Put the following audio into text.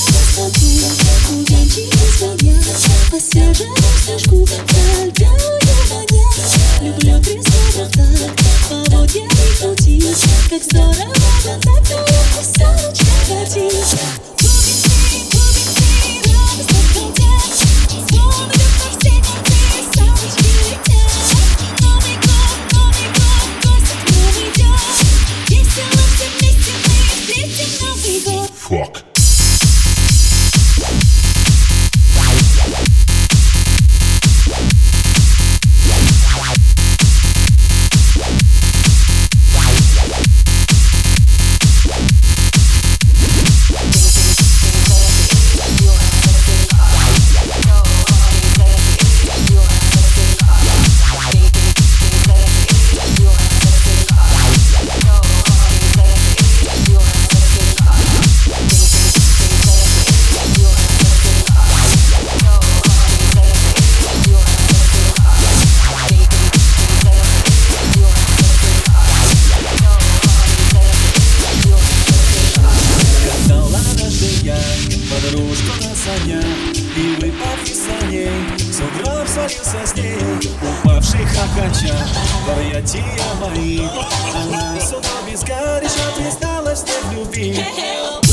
Освежаю снежку, пробегаю воня. Люблю трезвых так, поводья и крутить. Как здорово летать на лодке, саночка катить. Бубенцы, радостно крутят. Звон идет по всей квартире, саночки летят. Новый год, гости к нам идет. Весело все вместе мы встретим Новый год. Fuck. Подружку на санях, и выпав из саней, с утром свалился с ней, упавший хохоча в объятия мои. Она с утра без горяча призналась мне в любви.